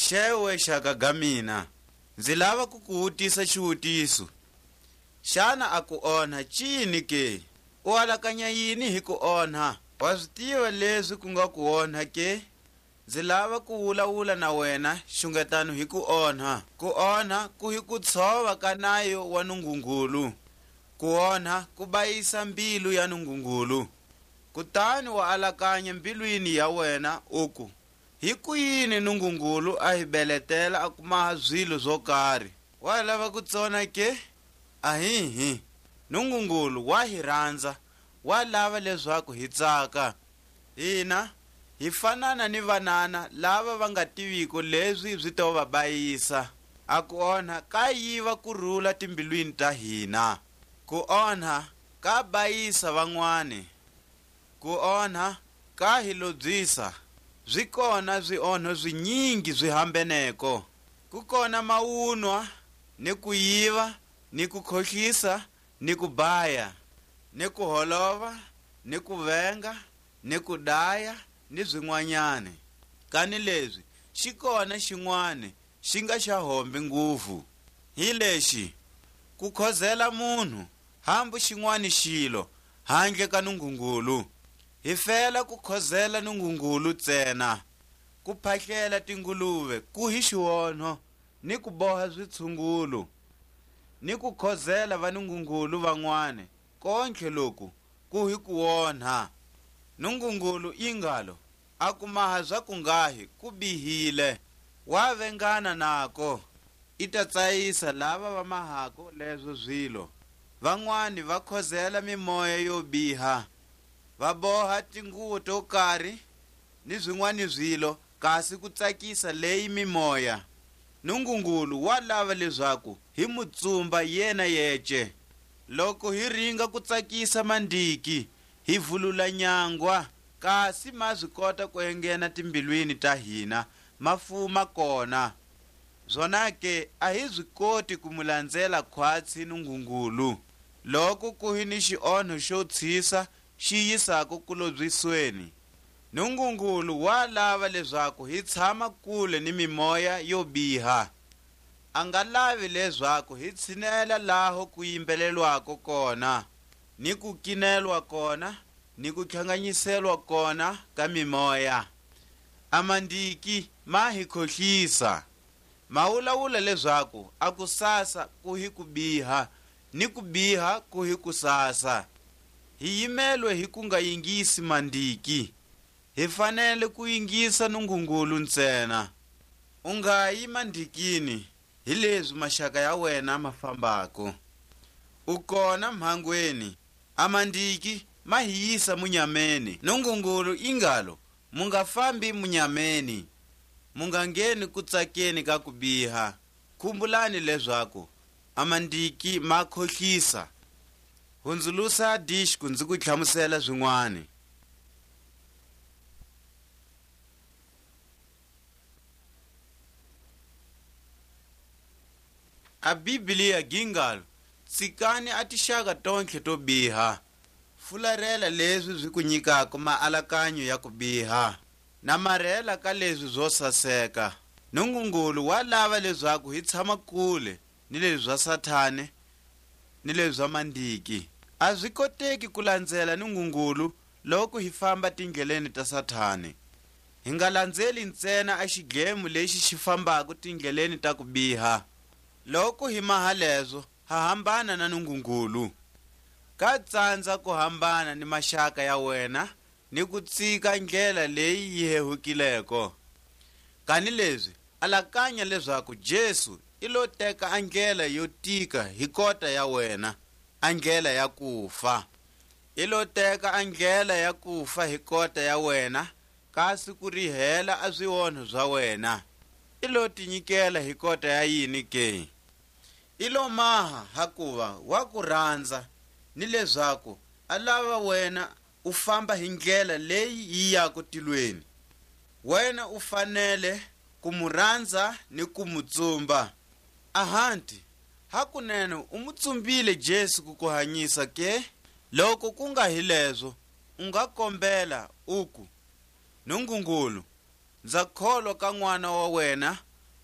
Xewe xaka ga mina, ndzi lava ku ku vutisa xivutiso. Xana a ku onha cini ke? U alakanya yini hi ku onha? Wa swi tiva leswi ku nga ku onha ke? Ndzi lava ku vulavula na wena xungetano hi ku onha. Ku onha ku hi ku tshova ka nayo wa Nungungulu. Ku onha ku bayisa mbilu ya Nungungulu. Kutani wa alakanya mbilwini ya wena uku. Hi ku yini Nungungulu a hi beletela a kumaha zwilo zo karhi? Wa lava ku tsona ke? Ahihi. Nungungulu wa hi rhandza, wa lava leswaku hi tsaka. Hina hi fanana ni vanana lava va nga tiviko leswi byi to va bayisa. A ku onha ka yiva kurhula timbilwini ta hina. Ku onha ka bayisa van'wani. Ku onha ka hi lobyisa. Byi kona byi onho byinyingi byi hambeneko. Ku kona mawunwa, ni ku yiva, ni ku khohlisa, ni ku baya, ni ku holova, ni ku venga, ni ku daya, ni byin'wanyani. Kani leswi xi kona xin'wani xi nga xa hombi nguvu. Hi lexi, ku khozela munhu, hambu xin'wani xilo, handle ka Nungungulu. Hi fela ku khozela Nungungulu ntsena. Ku phahlela tinguluve ku hi xionho, ni ku boha zwitshungulu. Ni ku khozela va Nungungulu van'wana, kontlhe loku ku hi ku onha. Nungungulu ingalo, a ku maha bya ku ngahi ku bihile. Wa vengana nako, i ta tsayisa lava va mahako leswo zwilo. Van'wani va khozela mimoya yo biha. Va boha tinguvu to karhi, ni zwin'wani zwilo, kasi ku tsakisa leyi mimoya. Nungungulu wa lava leswaku hi mutsumba yena yeche. Loko hi ringa ku tsakisa mandiki, hi vulula nyangwa, kasi ma swi kota ku engena timbilwini ta hina, mafuma kona. Zona ke a hi swi koti ku mulandzela khwatsi Nungungulu. Loko ku hi ni xionho xo tshisa xi yisaka ku lobyisweni. Nungungulu wa lava leswaku hi tshama kule ni mimoya yo biha. A nga lavi leswaku hi tshinela laho ku yimbelelwako kona, ni ku kinelwa kona, ni ku tlhanganyiselwa kona ka mimoya. A mandiki ma hi khohlisa. Ma vulavula leswaku a ku sasa ku hi ku biha, ni ku biha ku hi ku sasa. Hi yimelwe hi ku nga yingisi mandiki. Hi fanele ku yingisa Nungungulu ntsena. U nga yi mandikini, hi leswi maxaka ya wena ma fambako. U kona mhangweni, a mandiki ma hi yisa munyameni. Nungungulu ingalo, mu nga fambi munyameni. Mu nga ngeni ku tsakeni ka ku biha. Khumbulani leswaku a mandiki ma khohlisa. Hundzulusa dish ku ndzi ku hlamusela zwin'wani. A Biblia gingalo, tsikani a tixaka tontlhe to biha. Fularela leswi byi ku nyikaka maalakanyo ya ku biha. Namarhela ka leswi byo saseka. Nungungulu wa lava leswaku hi tshama kule ni leswi bya Sathane ni leswi bya mandiki. A swi koteki ku landzela Nungungulu loko hi famba tindleleni ta Sathane. Hi nga landzeli ntsena a xidlemo lexi xi fambaka tindleleni ta ku biha. Loko hi maha leswo, ha hambana na Nungungulu. Ka tsandza ku hambana ni maxaka ya wena, ni ku tshika ndlela leyi yi hehukileko. Kani leswi, alakanya leswaku Jesu i lo teka andlela yo tika hi kota ya wena, andlela ya kufa. I lo teka andlela ya kufa hi kota ya wena, kasi ku rihela a swionho bya wena. I lo tinyikela hi kota ya yini ke? I lo maha hakuva wa ku rhandza, ni leswaku a lava wena u famba hi ndlela leyi yi yaka tilweni. Wena u fanele ku mu rhandza ni ku mu tsumba. Ahanti, hakunene u mu tsumbile Jesu ku ku hanyisa ke? Loko ku nga hi leswo, u nga kombela uku. Nungungulu, ndza kholwa ka n'wana wa wena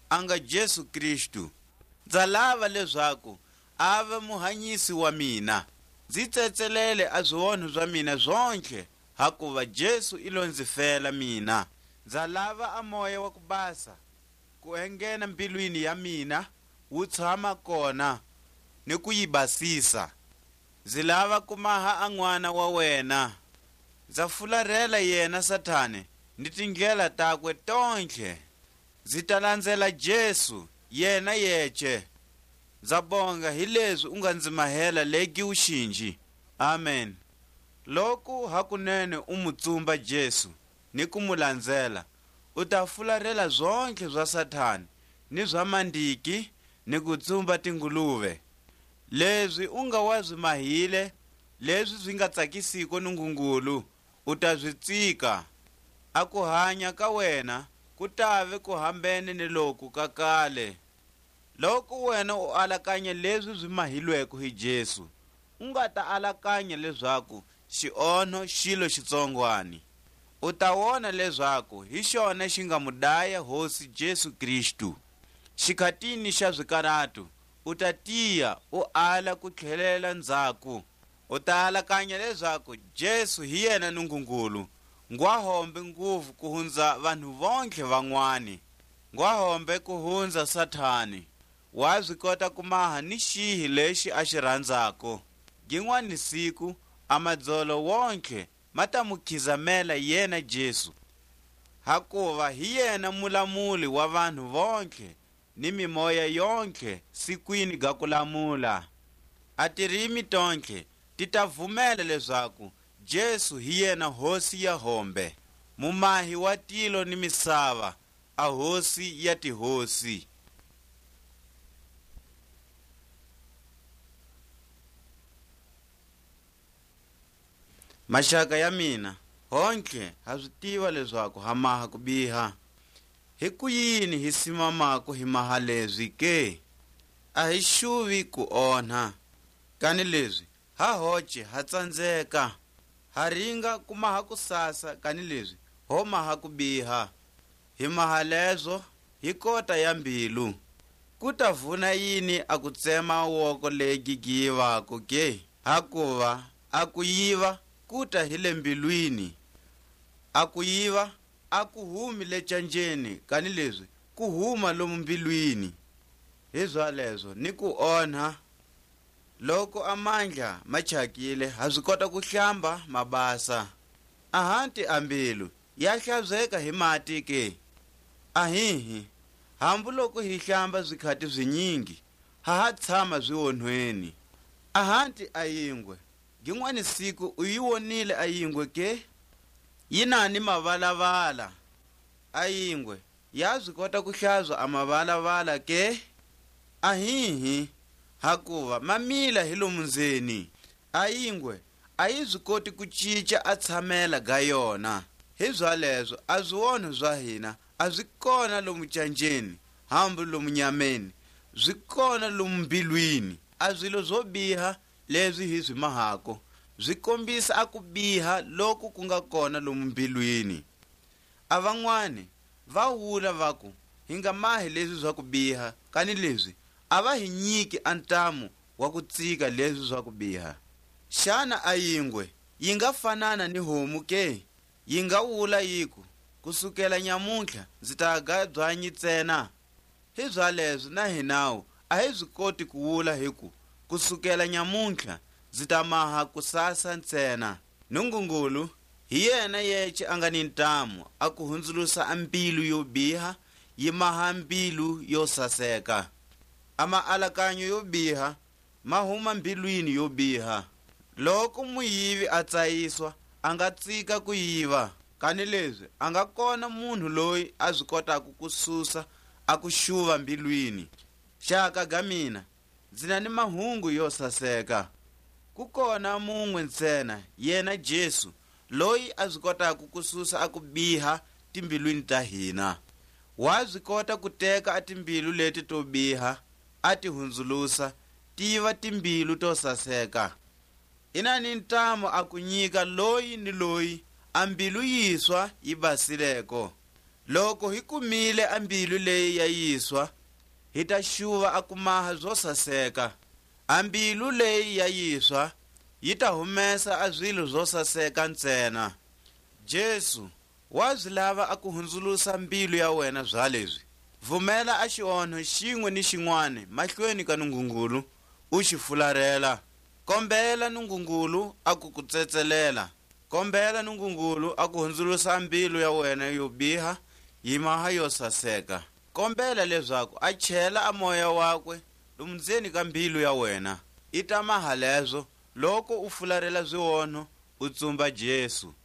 anga Jesu Kristu. Ndza lava leswaku ave muhanyisi wa mina. Ndzi tsetselele azwonhu zwa mina zonke hakuva Jesu ilo ndzi fela mina. Ndza lava a moya wa ku basa ku engena mbilwini ya mina wu tshama kona ni ku yi basisa. Ndzi lava ku maha a n'wana wa wena. Ndza fularhela yena Sathane ni tindlela takwe tonke. Ndzi ta landzela Jesu yena yeche. Ndza bonga hi leswi u nga ndzi mahela legi wuxinji. Amen. Loko hakunene u mutsumba Jesu ni ku mu landzela, u ta fularhela zonke zwa Sathane ni zwa mandiki ni ku tsumba tinguluve. Leswi u nga wa swi mahile, leswi swi nga tsakisiko Nungungulu, u ta swi tsika. A ku hanya ka wena ku tave ku hambene ni loku ka kale. Loko wena u alakanya leswi swi mahilweko hi Jesu, u nga ta alakanya leswaku xionho xilo xitsongwani. U ta wona leswaku hi xona xi nga mu daya Hosi Jesu Kristu. Xikhatini xa swikaratu, u ta tiya u ala ku tlhelela ndzhaku. U ta alakanya leswaku Jesu hi yena Nungungulu, ngwahombe nguvu ku hundza vanhu vonke van'wani. Ngwahombe ku hundza Sathane. Wa swi kota ku maha ni xihi lexi a xi rhandzako. Gin'wani siku a madzolo wonke ma ta mu khizamela yena Jesu. Hakuva hi yena mulamuli wa vanhu vonke ni mimoya yonke sikwini ga ku lamula. A tirimi tonke ti ta vumela leswaku Jesu hi yena Hosi ya hombe, mumahi wa tilo ni misava, a Hosi ya tihosi. Maxaka ya mina, honke ha swi tiva leswaku ha maha ku biha. Hi ku yini hi simamako hi maha leswi ke? A hi xuvi ku onha. Kani leswi ha hoce ha tsandzeka. Ha ringa ku maha ku sasa kani leswi ho maha ku biha. Hi maha lezo hi kota ya mbilu. Ku ta vuna yini a ku tsema woko legi giyivako ke? Hakuva a ku yiva kuta hi le mbilwini. A ku yiva a ku humi le canjeni kani leswi ku huma lomu mbilwini. Hi zwalezo ni ku onha. Loko amandla ma chakile ha swi kota ku hlamba mabasa. Ahanti a mbilu ya hlantsweka hi mati ke? Ahihi, hambu loko hi hlamba swikhati swinyingi ha tshama swionhweni. Ahanti a yingwe, gin'wani siku u yi wonile a yingwe ke? Yi na ni mavalavala. A yingwe ya swi kota ku hlantswa a mavalavala ke? Ahihi, hakuva mamila hi lomu ndzeni. A yingwe a yi swi koti ku cica a tshamela ga yona. Hi zwalezo a swionho swa hina a swi kona lomu canjeni, hambu lomu nyameni, swi kona lomu mbilwini. A swilo swo biha leswi hi swi mahako swi kombisa a ku biha loku ku nga kona lomu mbilwini. A van'wani va vula va ku hi nga mahi leswi swa ku biha, kani leswi a va hi nyiki a ntamu wa ku tsika leswi swa ku biha. Xana a yingwe yi nga fanana ni homu ke? Yi nga vula yiku kusukela nyamuntlha ndzi ta ga byanyi ntsena. Hi zwaleswo na hinawu a hi swi koti ku vula hiku kusukela nyamuntlha ndzi ta maha ku sasa ntsena. Nungungulu hi yena yeche a nga ni ntamu a ku hundzulusa a mbilu yo biha yi maha mbilu yo saseka. A maalakanyo yo biha ma huma mbilwini yo biha. Loko muyivi a tsayiswa a nga tsika ku yiva, kani leswi a nga kona munhu loyi a swi kotaku ku susa a ku xuva mbilwini. Xaka ga mina ndzi na ni mahungu yo saseka. Ku kona mun'we ntsena, yena Jesu, loyi a swi kotaku ku susa a ku biha timbilwini ta hina. Wa swi kota ku teka a timbilu leti to biha a ti hundzulusa tiva timbilu to saseka. Ina ni ntamu a ku nyika loyi ni loyi a mbilu yiswa yi basileko. loko hi kumile ambilu leyi ya yiswa hi ta xuva akumaha byo saseka. Ambilu leyi ya yiswa yi ta humesa a zwilo byo saseka ntsena. Jesu wa byi lava a ku hundzulusa mbilu ya wena bya leswi. Vumela a xionho xin'we ni xin'wana mahlweni ka Nungungulu u xi fularhela. Kombela Nungungulu a ku tsetselela. Kombela Nungungulu a ku hundzulusa mbilu ya wena yo biha yi maha yo saseka. Kombela leswaku a chela a moya wakwe lomu ndzeni ka mbilu ya wena. I ta maha leswo loko u fularhela zwionho u tsumba Jesu.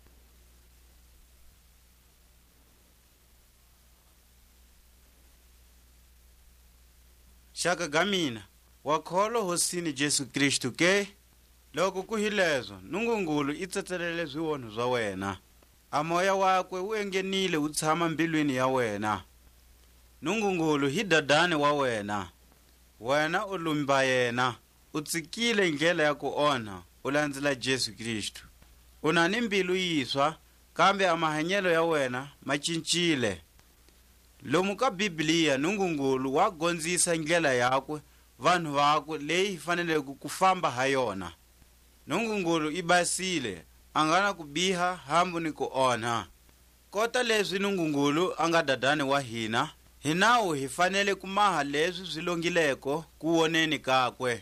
Xaka ga mina wa kholwa hosini Jesu Kristu ke? Loko ku hi leswo Nungungulu i tsetselele zwionho bya wena. A moya wakwe wu engenile wu tshama mbilwini ya wena. Nungungulu hi dadani wa wena. Wena u lumba yena. U tsikile ndlela ya ku onha u landzela Jesu Kristu. U na ni mbilu yiswa kambe a mahanyelo ya wena ma cincile. Lomu ka Biblia Nungungulu wa gondzisa ndlela yakwe vanhu vakwe leyi faneleke ku famba ha yona. Nungungulu i basile a nga na ku biha hambu ni ku onha. Kota leswi Nungungulu a nga dadani wa hina, hi nawu hi fanele ku maha leswi swi longileko ku woneni kakwe.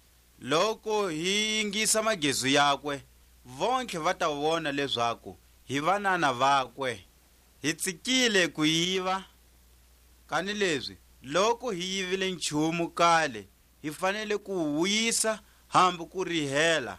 Loko hi yingisa magezu yakwe vontlhe va ta vona leswaku hi vanana vakwe. Hi tsikile ku yiva kani leswi loko hi yivile nchumu kale hi fanele ku wuyisa hambu ku rihela.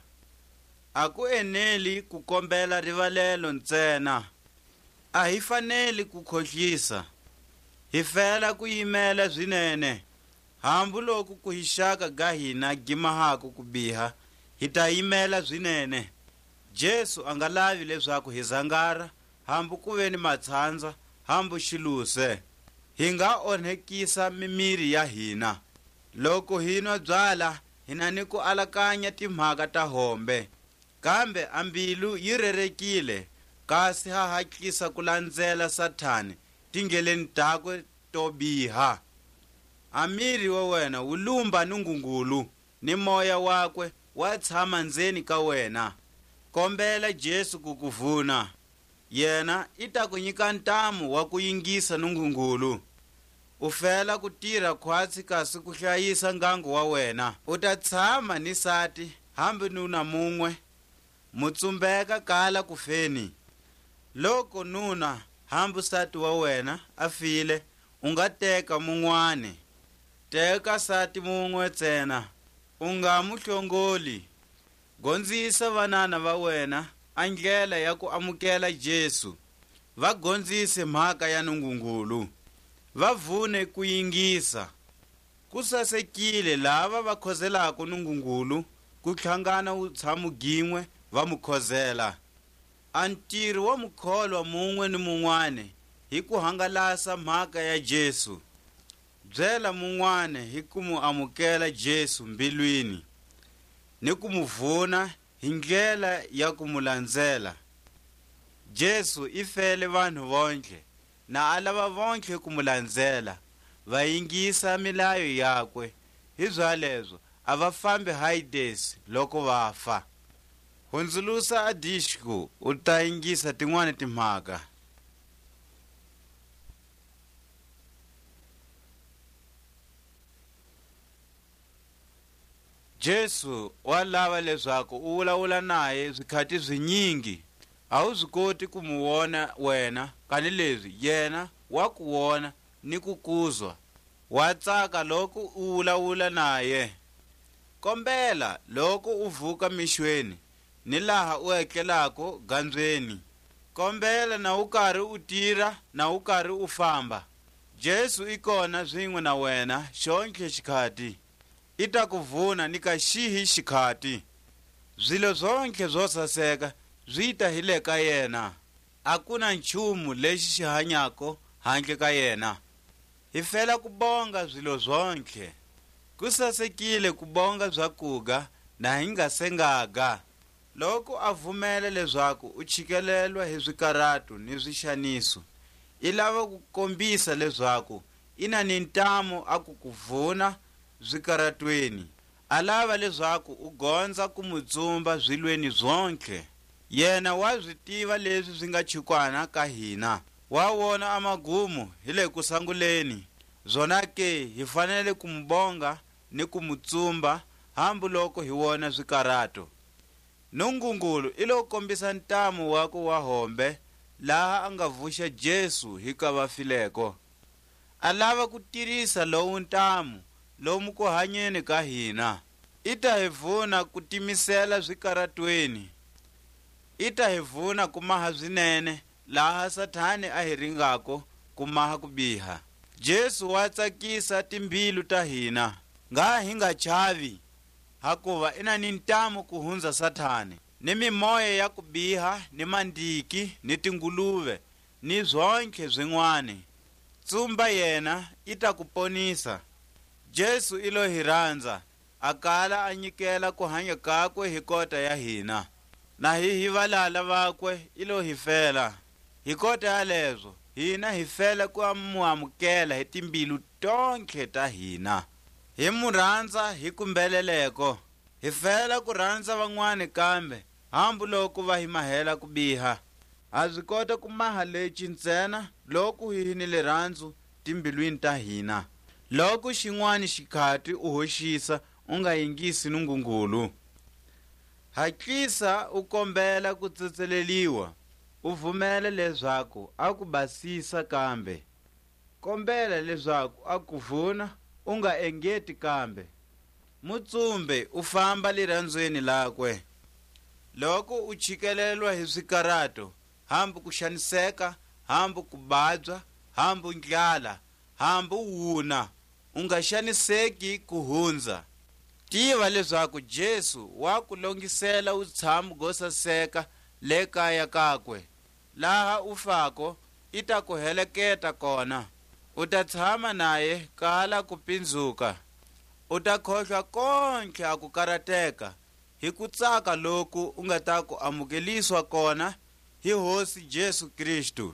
A ku eneli ku kombela rivalelo ntsena. A hi faneli ku khohlisa. Hi fela ku yimela swinene. Hambu loko ku hixaka ga hina gimahaku ku biha hi ta yimela swinene. Jesu a nga lavi leswaku hi zangara hambu ku ve ni matshandza hambu xiluse. Hi nga onhekisa mimiri ya hina. Loko hi nwa byala hi na ni ku alakanya timhaka ta hombe. Kambe ambilu yi rerekile kasi ha hatlisa ku landzela Sathani tingeleni takwe to biha. Amiri wa wena wu lumba Nungungulu ni moya wakwe wa tshama ndzeni ka wena. Kombela Jesu ku kuvuna. Yena i ta ku nyika ntamu wa ku yingisa Nungungulu. U fela ku tirha khwatsi kasi ku hlayisa ngangu wa wena. U ta tshama ni sati hambi nuna mun'we. Mutsumbeka kala ku feni. Loko nuna hambu sati wa wena a file u nga teka mun'wane. Teka sati mun'we ntsena. U nga mu hlongoli. Gondzisa vanana va wena a ndlela ya ku amukela Jesu. Va gondzise mhaka ya Nungungulu. Va vune ku yingisa. Ku sasekile lava va khozelaka Nungungulu ku hlangana utshamo gin'we va mu khozela. A ntirho wa mukholwa mun'we ni mun'wane hi ku hangalasa mhaka ya Jesu. Byela mun'wane hi ku mu amukela Jesu mbilwini ni ku mu vuna hi ndlela ya ku mu landzela. Jesu i fele vanhu vontlhe na a lava vontlhe ku mu landzela va yingisa milayo yakwe. Hi byalebyo a va fambi Hades loko va fa. Hundzulusa adishku u ta yingisa tin'wana timhaka. Jesu wa lava leswaku u vulavula naye swikhati swinyingi. A wu swi koti ku mu wona wena kani leswi yena wa ku wona ni ku kuzwa. Wa tsaka loko u vulavula naye. Kombela loko u vuka mixweni ni laha u etlelaka gandzweni. Kombela na u karhi u tirha na u karhi u famba. Jesu i kona swin'we na wena xontlhe xikhati. I ta ku vuna ni ka xihi xikhati. Zwilo zonke zwo saseka zwi ta hi le ka yena. A ku na nchumu lexi xi hanyako handle ka yena. Hi fela ku bonga zwilo zonke. Ku sasekile ku bonga byakuga na hi nga sengaga. Loko a vumela leswaku u chikelelwa hi swikaratu ni swixaniso, i lava ku kombisa leswaku ina ni ntamu a ku kuvhuna zwikaratweni. A lava leswaku u gondza ku mutsumba zwilweni zonke. Yena wa swi tiva leswi swi nga chikwana ka hina. Wa wona amagumu hi le ku sanguleni. Zona ke hi fanele ku mbonga ni ku mutsumba hambu loko hi wona swikarato. Nungungulu i lo kombisa ntamu wako wa hombe laha a nga vuxa Jesu hi ka vafileko. A lava ku tirisa lowu ntamu lomu ku hanyeni ka hina. I ta hi vhuna ku timisela swikaratweni. I ta hi vhuna ku maha swinene laha Sathani a hi ringako ku maha ku biha. Jesu wa tsakisa timbilu ta hina. Nga hi nga chavi hakuva ina ni ntamu ku hundza Sathani ni mimoya ya ku biha ni mandiki ni tinguluve ni zonke zwin'wani. Tsumba yena i ta ku ponisa. Jesu i lo hi rhandza a kala a nyikela ku hanya kakwe hi kota ya hina. Na hi valala vakwe i lo hi fela. Hi kota ya lezo hina hi fela ku muamukela hi timbilu tonke ta hina. Hi mu rhandza hi kumbeleleko. Hi fela ku rhandza van'wani kambe hambu loko va hi mahela ku biha. Ha swi kota ku maha leci ntsena loko hi ni le rhandzu timbilwini ta hina. Loko xin'wani xikhati u hoxisa u nga yingisi nungungulu. Hatlisa u kombela ku tsetseleliwa. U vhumela leswaku a ku basisa kambe. Kombela leswaku a ku vhuna u nga engeti kambe. Mutsumbe u famba lirandzweni lakwe. Loko u chikelelwa hi swikarato, hambu ku xaniseka, hambu ku babya, hambu ndlala, hambu wuna, u nga xaniseki ku hundza. Tiva leswaku Jesu wa ku longisela utshamo go saseka le kaya kakwe. Laha u fako i ta ku heleketa kona. U ta tshama naye kala ku pindzuka. U ta khohlwa konke a ku karateka hi ku tsaka loku u nga ta ku amukeliswa kona hi Hosi Jesu Kristu.